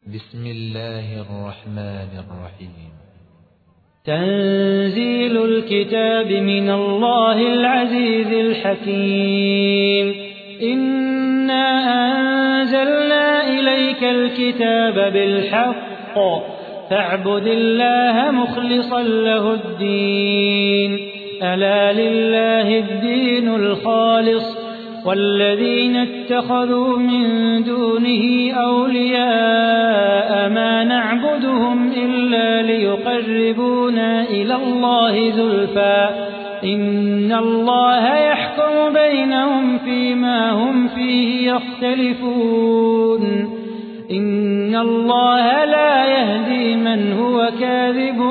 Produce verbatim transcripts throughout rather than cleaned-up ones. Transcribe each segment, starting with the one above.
بسم الله الرحمن الرحيم. تنزيل الكتاب من الله العزيز الحكيم. إنا أنزلنا إليك الكتاب بالحق فاعبد الله مخلصا له الدين. ألا لله الدين الخالص والذين اتخذوا من دونه أولياء ما نعبدهم إلا ليقربونا إلى الله زلفى إن الله يحكم بينهم فيما هم فيه يختلفون. إن الله لا يهدي من هو كاذب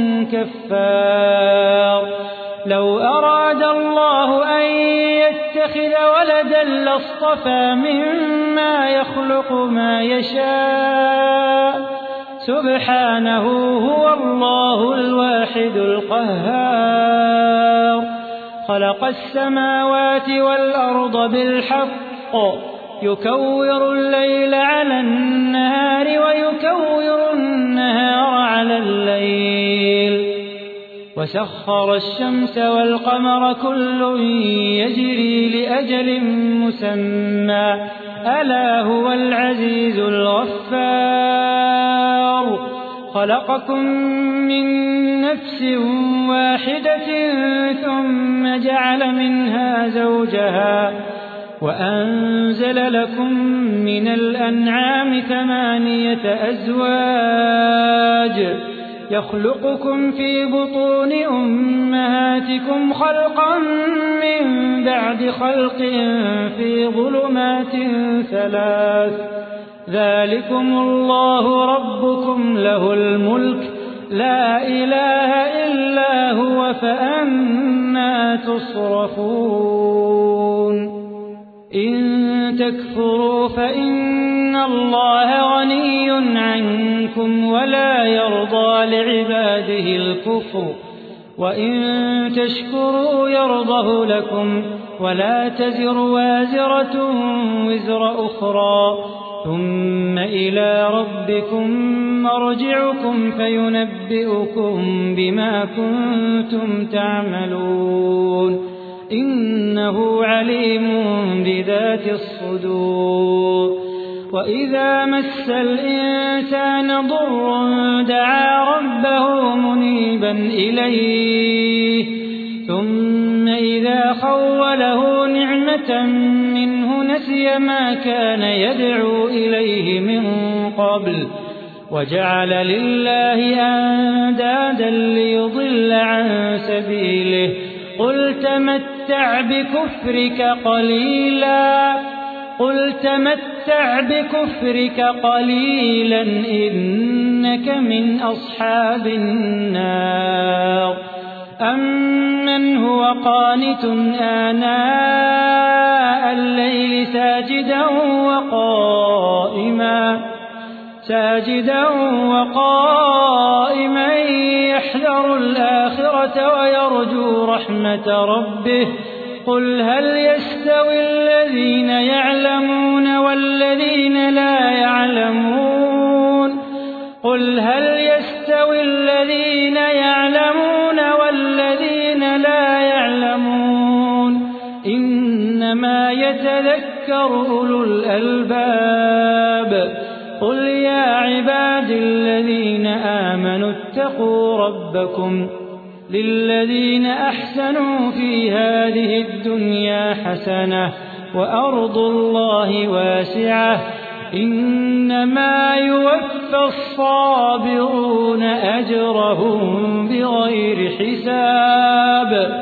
كفار. لو أراد الله أن يتخذ ولدا لاصطفى مما يخلق ما يشاء سبحانه هو الله الواحد القهار. خلق السماوات والأرض بالحق يكور الليل على النهار ويكور النهار على الليل وسخر الشمس والقمر كل يجري لأجل مسمى ألا هو العزيز الغفار. خلقكم من نفس واحدة ثم جعل منها زوجها وأنزل لكم من الأنعام ثمانية أزواج يخلقكم في بطون أمهاتكم خلقا من بعد خلق في ظلمات ثلاث ذلكم الله ربكم له الملك لا إله إلا هو فأنى تصرفون. إن تكفروا فإن الله غني عنكم ولا يرضى لعباده الكفر وإن تشكروا يرضه لكم ولا تزر وازرة وزر أخرى ثم إلى ربكم مرجعكم فينبئكم بما كنتم تعملون. إنه عليم بذات الصدور. وإذا مس الإنسان ضر دعا ربه منيبا إليه ثم إذا خوله نعمة منه نسي ما كان يدعو إليه من قبل وجعل لله أندادا ليضل عن سبيله. قل تمتع بكفرك قليلا قل تمتع بكفرك قليلا إنك من أصحاب النار. أمن هو قانت آناء الليل ساجدا وقائما ساجدا وقائما يحذر الآخرة ويرجو رحمة ربه. قل هل يستوي الذين يعلمون والذين لا يعلمون قل هل يستوي الذين يعلمون والذين لا يعلمون إنما يتذكر أولو الألباب. قل يا عباد الذين آمنوا اتقوا ربكم للذين أحسنوا في هذه الدنيا حسنة وأرض الله واسعة إنما يوفى الصابرون أجرهم بغير حساب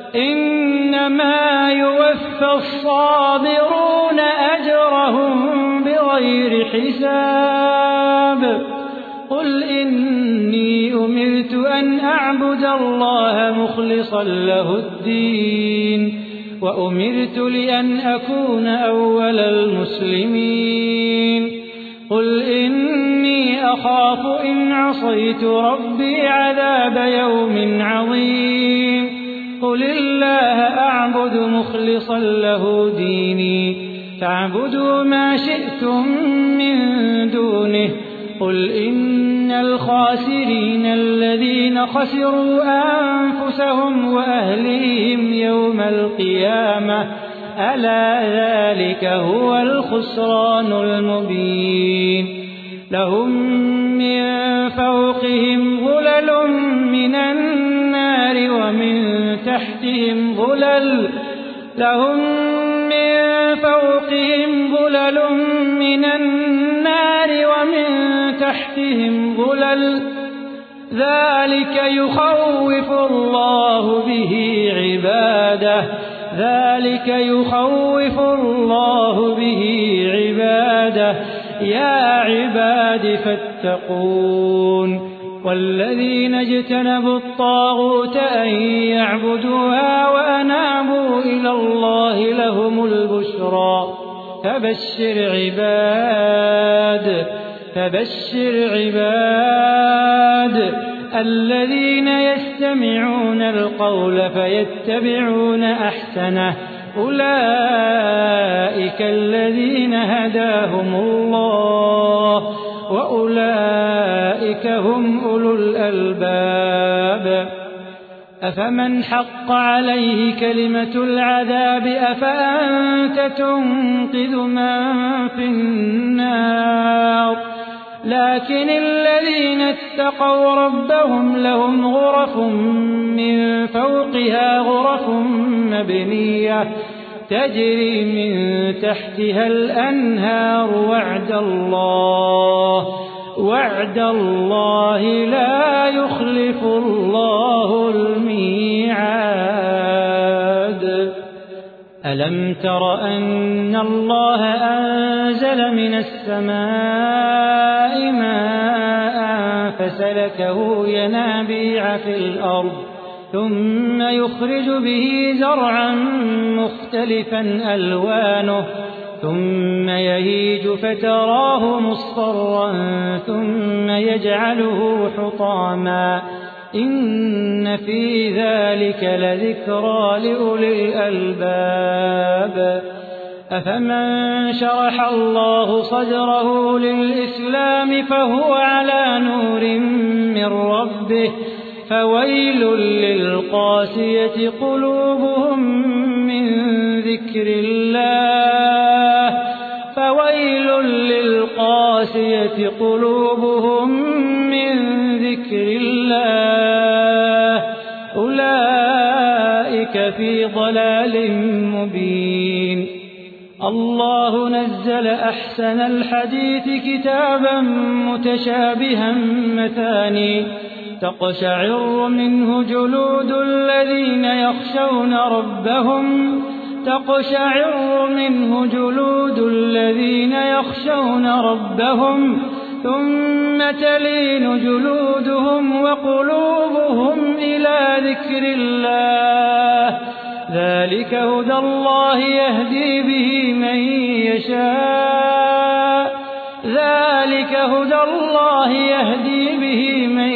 إنما يوفى الصابرون أجرهم بغير حساب. قل إني أمرت أن أعبد الله مخلصا له الدين وأمرت لأن أكون أول المسلمين. قل إني أخاف إن عصيت ربي عذاب يوم عظيم. قل الله أعبد مخلصا له ديني فاعبدوا ما شئتم من دونه قل إن الخاسرين الذين خسروا أنفسهم وأهليهم يوم القيامة ألا ذلك هو الخسران المبين لهم من فوقهم ظلل من النار ومن تحتهم ظلل لهم من فوقهم ظلل من النار ومن تحتهم ظلل ذلك يخوف الله به عباده ذلك يخوف الله به عباده يا عباد فاتقون والذين اجتنبوا الطاغوت أن يعبدوها وأنابوا إلى الله لهم البشرى فبشر عباد فبشر عباد الذين يستمعون القول فيتبعون أحسنه أولئك الذين هداهم الله وأولئك هم أولو الألباب أفمن حق عليه كلمة العذاب أفأنت تنقذ من في النار لكن الذين اتقوا ربهم لهم غرف من فوقها غرف مبنية تجري من تحتها الأنهار وعد الله وعد الله لا يخلف الله الميعاد ألم تر أن الله أنزل من السماء ماء فسلكه ينابيع في الأرض ثم يخرج به زرعا مختلفا ألوانه ثم يهيج فتراه مصفرا ثم يجعله حطاما إن في ذلك لذكرى لأولي الألباب أفمن شرح الله صدره للإسلام فهو على نور من ربه فويل للقاسية قلوبهم من ذكر الله فويل للقاسية قلوبهم من ذكر الله أولئك في ضلال مبين الله نزل أحسن الحديث كتابا متشابها مثاني تقشعر منه جلود الذين يخشون ربهم تقشعر منه جلود الذين يخشون ربهم ثم تلين جلودهم وقلوبهم إلى ذكر الله ذلك هدى الله يهدي به من يشاء ذلك هدى الله يهدي به من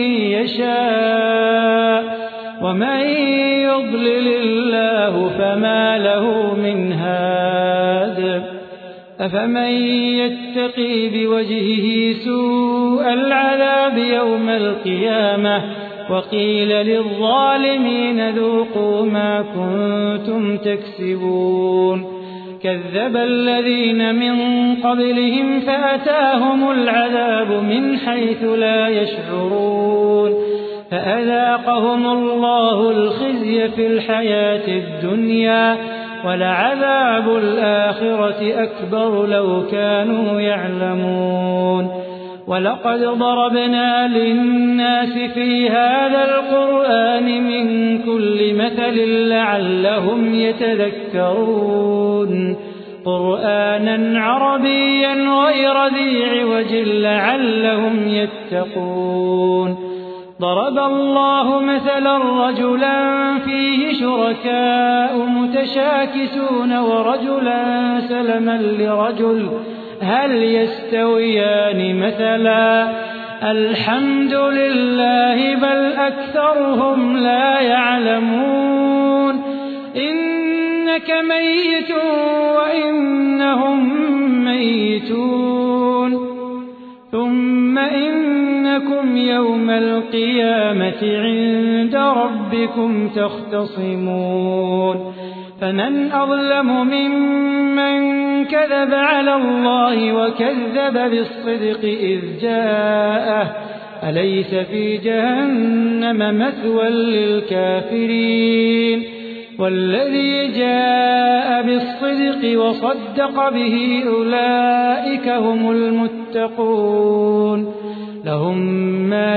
يشاء ومن يضلل الله فما له من هاد أفمن يتقي بوجهه سوء العذاب يوم القيامة وقيل للظالمين ذوقوا ما كنتم تكسبون كذب الذين من قبلهم فأتاهم العذاب من حيث لا يشعرون فأذاقهم الله الخزي في الحياة الدنيا ولعذاب الآخرة أكبر لو كانوا يعلمون ولقد ضربنا للناس في هذا القرآن من كل مثل لعلهم يتذكرون قرآنا عربيا غير ذي عوج لعلهم يتقون ضرب الله مثلا رجلا فيه شركاء متشاكسون ورجلا سلما لرجل هل يستويان مثلا الحمد لله بل أكثرهم لا يعلمون إنك ميت وإنهم ميتون ثم ثم إنكم يوم القيامة عند ربكم تختصمون فمن أظلم ممن كذب على الله وكذب بالصدق إذ جاءه أليس في جهنم مثوى للكافرين والذي جاء بالصدق وصدق به أولئك هم المتقون لهم ما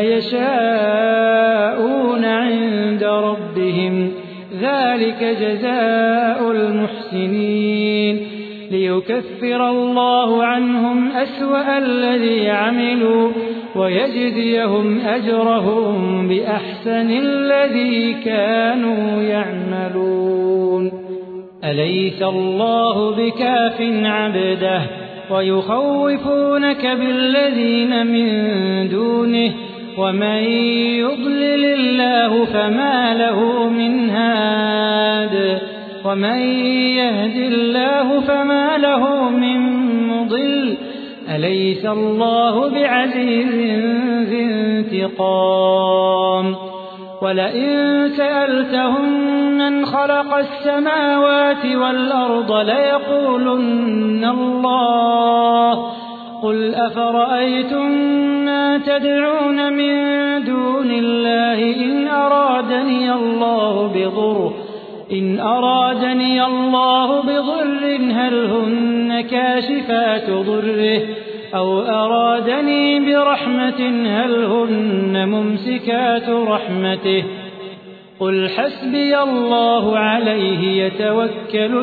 يشاءون عند ربهم ذلك جزاء المحسنين ليكفر الله عنهم أسوأ الذي عملوا ويجزيهم أجرهم بأحسن الذي كانوا يعملون أليس الله بكاف عبده ويخوفونك بالذين من دونه ومن يضلل الله فما له من هاد ومن يهد الله فما له من مضل أليس الله بعزيز ذي انتقام ولئن سألتهم من خلق السماوات والأرض ليقولن الله قل أفرأيتم ما تدعون من دون الله إن أرادني الله بضر إن أرادني الله بضر هل هن كاشفات ضره أو أرادني برحمة هل هن ممسكات رحمته قل حسبي الله عليه يتوكل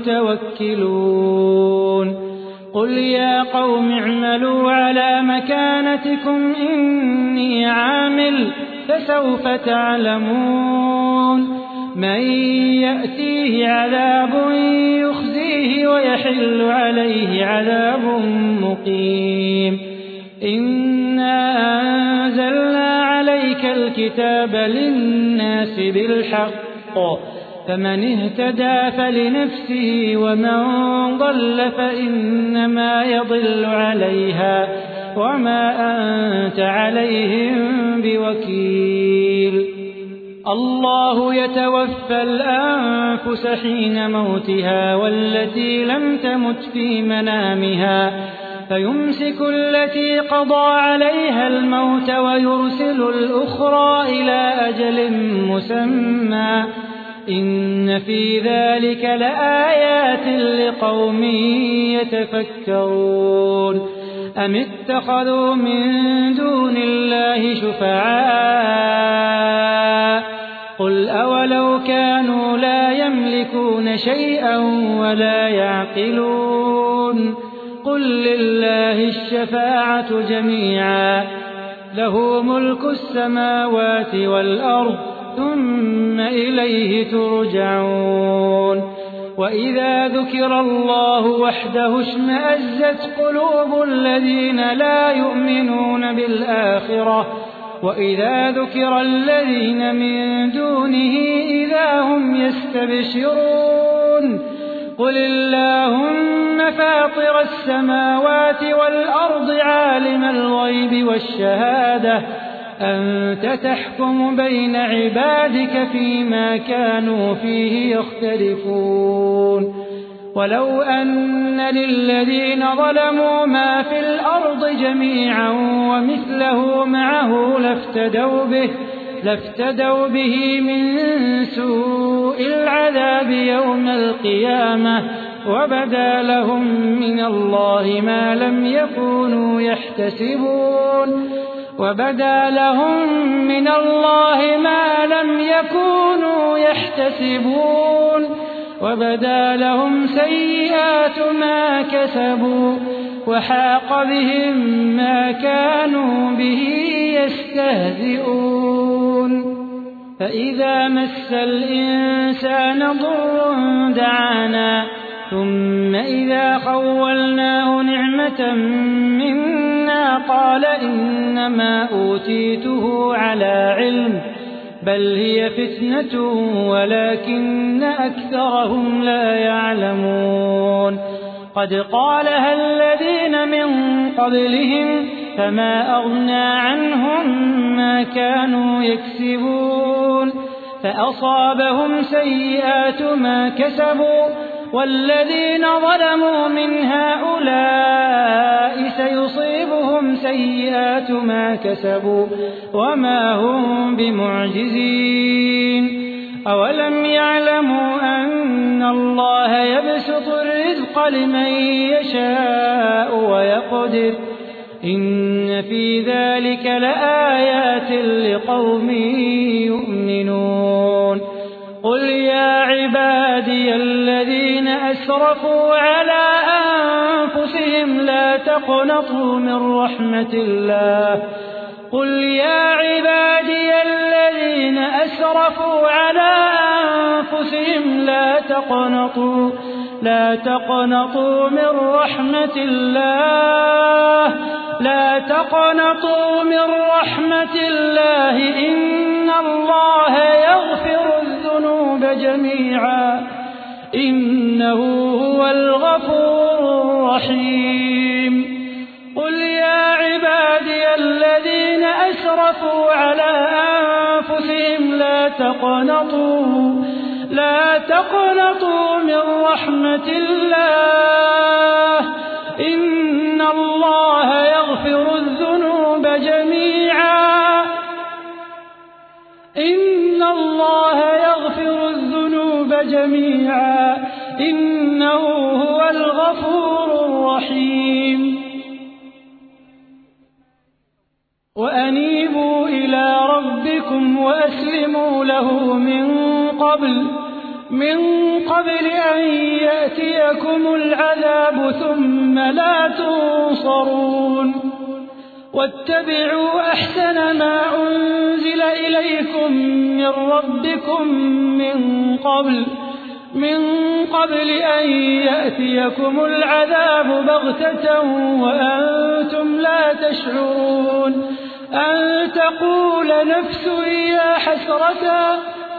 المتوكلون قل يا قوم اعملوا على مكانتكم إني عامل فسوف تعلمون من يأتيه عذاب يخزيه ويحل عليه عذاب مقيم إنا أنزلنا عليك الكتاب للناس بالحق فمن اهتدى فلنفسه ومن ضل فإنما يضل عليها وما أنت عليهم بوكيل الله يتوفى الأنفس حين موتها والتي لم تمت في منامها فيمسك التي قضى عليها الموت ويرسل الأخرى إلى أجل مسمى إن في ذلك لآيات لقوم يتفكرون أم اتخذوا من دون الله شفعاء قل أولو كانوا لا يملكون شيئا ولا يعقلون قل لله الشفاعة جميعا له ملك السماوات والأرض ثم إليه ترجعون وإذا ذكر الله وحده اشمأزت قلوب الذين لا يؤمنون بالآخرة وإذا ذكر الذين من دونه إذا هم يستبشرون قل اللهم فاطر السماوات والأرض عالم الغيب والشهادة أنت تحكم بين عبادك فيما كانوا فيه يختلفون ولو أن للذين ظلموا ما في الأرض جميعا ومثله معه لافتدوا به لافتدوا به من سوء العذاب يوم القيامة وبدا لهم من الله ما لم يكونوا يحتسبون وبدا لهم من الله ما لم يكونوا يحتسبون وبدا لهم سيئات ما كسبوا وحاق بهم ما كانوا به يستهزئون فإذا مس الإنسان ضر دعانا ثم إذا خولناه نعمة منا قال إنما أوتيته على علم بل هي فتنة ولكن أكثرهم لا يعلمون قد قالها الذين من قبلهم فما أغنى عنهم ما كانوا يكسبون فأصابهم سيئات ما كسبوا والذين ظلموا من هؤلاء سيصيبهم سيئات ما كسبوا وما هم بمعجزين أولم يعلموا أن الله يبسط الرزق لمن يشاء ويقدر إن في ذلك لآيات لقوم يؤمنون قل يا عبادي الذين أسرفوا على أنفسهم لا تقنطوا من رحمة الله قل يا عبادي الذين أسرفوا على أنفسهم لا تقنطوا لا تقنطوا من رحمة الله لا تقنطوا من رحمة الله إن الله يغفر الذنوب جميعا إنه هو الغفور الرحيم قل يا عبادي الذين أسرفوا على أنفسهم لا تقنطوا لا تقنطوا من رحمة الله إن الله يغفر الذنوب جميعا إن الله يغفر الذنوب جميعا إنه هو الغفور الرحيم وأنيبوا إلى ربكم وأسلموا له من قبل من قبل أن يأتيكم العذاب ثم لا تنصرون واتبعوا أحسن ما أنزل إليكم من ربكم من قبل من قبل أن يأتيكم العذاب بغتة وأنتم لا تشعرون أن تقول نفس يا حسرة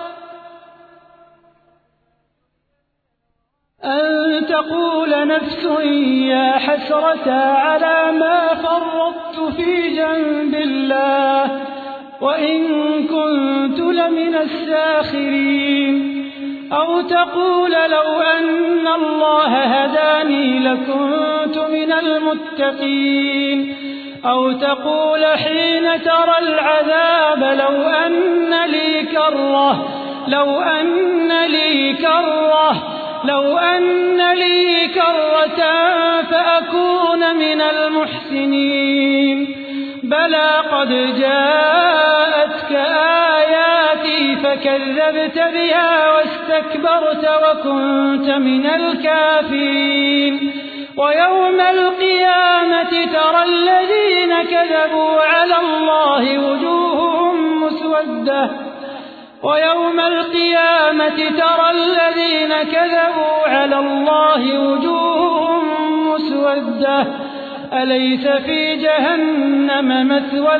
أن تقول نفس يا حسرة على ما فرطت في جنب الله وإن كنت لمن الساخرين أو تقول لو أن الله هداني لكنت من المتقين أو تقول حين ترى العذاب لو أن لي كرة لو أن لي كرة لو أن لي كرة فأكون من المحسنين بلى قد جاءتك آياتي فكذبت بها واستكبرت وكنت من الكافرين ويوم القيامة ترى الذين كذبوا على الله وجوههم مسودة ويوم القيامة ترى الذين كذبوا على الله وجوههم مسودة أليس في جهنم مثوى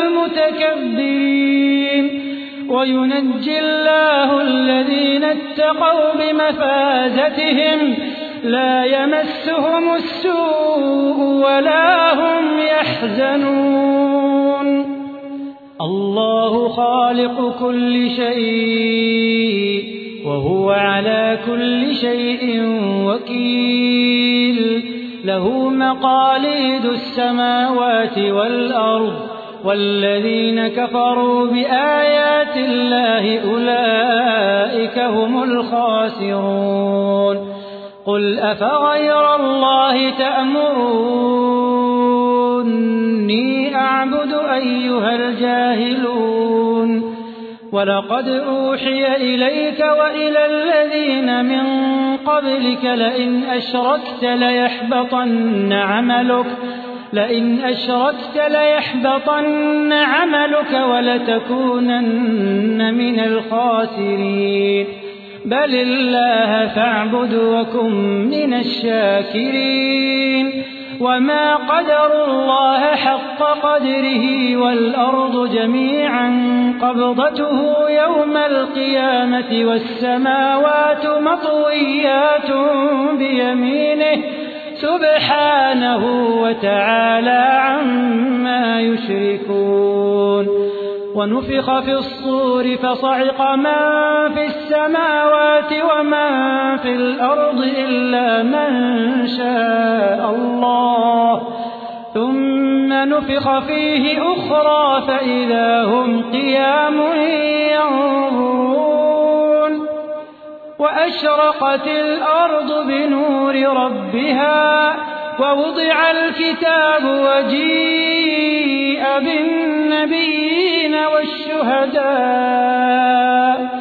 للمتكبرين وينجي الله الذين اتقوا بمفازتهم لا يمسهم السوء ولا هم يحزنون الله خالق كل شيء وهو على كل شيء وكيل له مقاليد السماوات والأرض والذين كفروا بآيات الله أولئك هم الخاسرون قل أفغير الله تأمروني أعبد أيها الجاهلون ولقد أوحي إليك وإلى الذين من قبلك لئن أشركت ليحبطن عملك لئن أشركت ليحبطن عملك ولتكونن من الخاسرين بل الله فاعبد وكن من الشاكرين وما قدروا الله حق قدره والأرض جميعا قبضته يوم القيامة والسماوات مطويات بيمينه سبحانه وتعالى عما يشركون. ونفخ في الصور فصعق من في السماوات ومن في الأرض إلا من شاء الله، ثم نفخ فيه أخرى فإذا هم قيام ينظرون. وأشرقت الأرض بنور ربها ووضع الكتاب وجيء بالنبيين والشهداء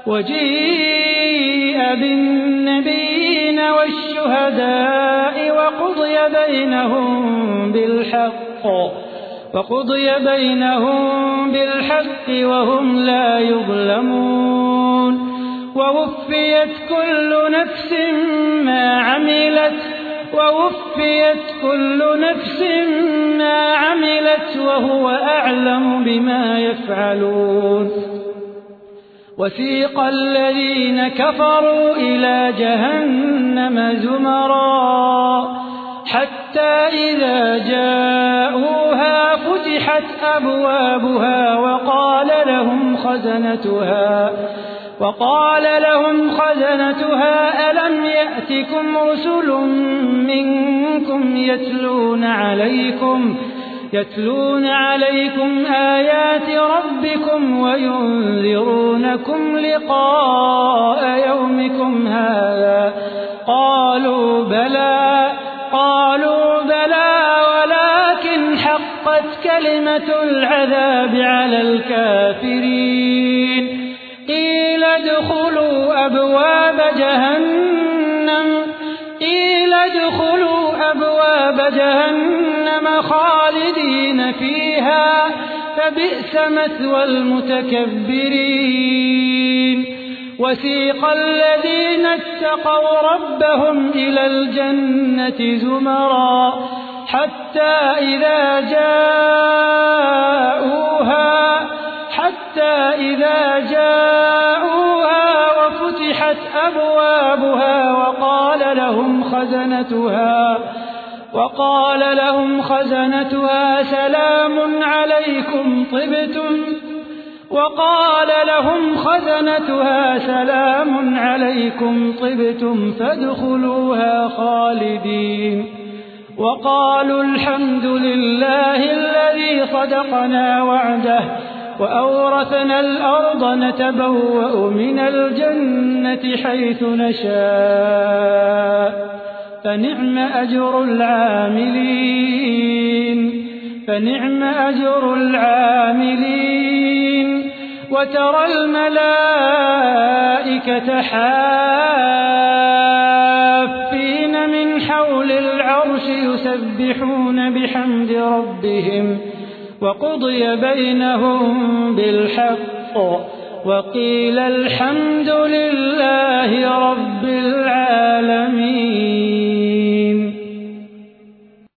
وجيء بالنبيين والشهداء وقضي بينهم بالحق وقضي بينهم بالحق وهم لا يظلمون. ووفيت كل نفس ما عملت ووفيت كل نفس ما عملت وهو أعلم بما يفعلون. وسيق الذين كفروا إلى جهنم زمرا حتى إذا جاءوها فتحت أبوابها وقال لهم خزنتها وقال لهم خزنتها ألم يأتكم رسل منكم يتلون عليكم يتلون عليكم آيات ربكم وينذرونكم لقاء يومكم هذا؟ قالوا بلى قالوا بلى ولكن حقت كلمة العذاب على الكافرين. قيل ادخلوا أبواب جهنم قيل ادخلوا أبواب جهنم خالدين فيها فبئس مثوى المتكبرين. وسيق الذين اتقوا ربهم إلى الجنة زمرا حتى إذا جاءوها حتى إذا جاءوها وفتحت أبوابها وقال لهم خزنتها وقال لهم خزنتها سلام عليكم طبتم وقال لهم خزنتها سلام عليكم طبتم فادخلوها خالدين. وقالوا الحمد لله الذي صدقنا وعده وأورثنا الأرض نتبوأ من الجنة حيث نشاء فنعم أجر العاملين فنعم أجر العاملين. وترى الملائكة حافين من حول العرش يسبحون بحمد ربهم وقضي بينهم بالحق وقيل الحمد لله رب